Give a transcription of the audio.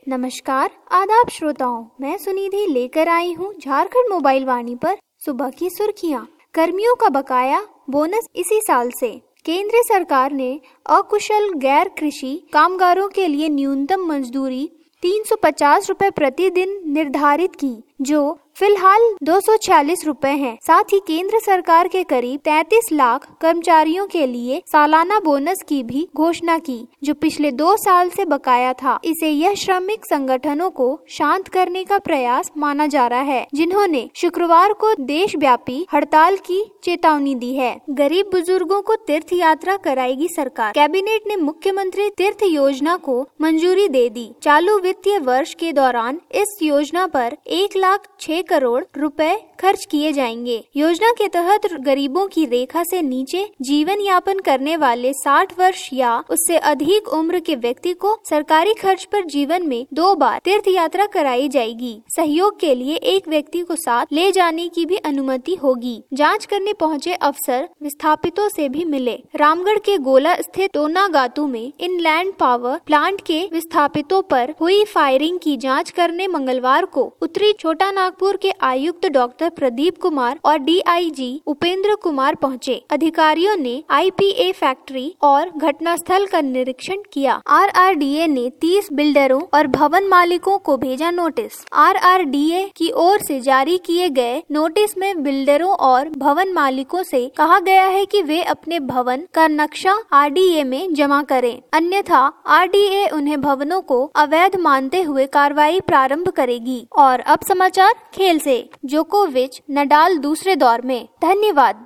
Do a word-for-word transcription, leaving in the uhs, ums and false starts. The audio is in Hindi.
नमस्कार, आदाब श्रोताओं, मैं सुनिधि लेकर आई हूँ झारखंड मोबाइल वाणी पर सुबह की सुर्खियाँ। कर्मियों का बकाया बोनस इसी साल से। केंद्र सरकार ने अकुशल गैर कृषि कामगारों के लिए न्यूनतम मजदूरी तीन सौ पचास रुपए प्रतिदिन निर्धारित की, जो फिलहाल दो सौ छियालीस रुपए है। साथ ही केंद्र सरकार के करीब तैंतीस लाख कर्मचारियों के लिए सालाना बोनस की भी घोषणा की, जो पिछले दो साल से बकाया था। इसे यह श्रमिक संगठनों को शांत करने का प्रयास माना जा रहा है, जिन्होंने शुक्रवार को देशव्यापी हड़ताल की चेतावनी दी है। गरीब बुजुर्गों को तीर्थ यात्रा कराएगी सरकार। कैबिनेट ने मुख्यमंत्री तीर्थ योजना को मंजूरी दे दी। चालू वित्तीय वर्ष के दौरान इस योजना पर एक लाख छह करोड़ रुपए खर्च किए जाएंगे। योजना के तहत गरीबों की रेखा से नीचे जीवन यापन करने वाले साठ वर्ष या उससे अधिक उम्र के व्यक्ति को सरकारी खर्च पर जीवन में दो बार तीर्थ यात्रा कराई जाएगी। सहयोग के लिए एक व्यक्ति को साथ ले जाने की भी अनुमति होगी। जांच करने पहुंचे अफसर विस्थापितों से भी मिले। रामगढ़ के गोला स्थित टोनागातू में इनलैंड पावर प्लांट के विस्थापितों पर हुई फायरिंग की जाँच करने मंगलवार को उत्तरी छोटा नागपुर के आयुक्त डॉक्टर प्रदीप कुमार और D I G Upendra Kumar पहुंचे। अधिकारियों ने आई पी ए फैक्ट्री और घटनास्थल का निरीक्षण किया। आर आर डी ए ने तीस बिल्डरों और भवन मालिकों को भेजा नोटिस। आर आर डी ए की ओर से जारी किए गए नोटिस में बिल्डरों और भवन मालिकों से कहा गया है कि वे अपने भवन का नक्शा आर डी ए में जमा करें, अन्यथा आर डी ए उन्हें भवनों को अवैध मानते हुए कार्रवाई प्रारंभ करेगी। और अब समाचार खेल से। जोकोविच नडाल दूसरे दौर में। धन्यवाद।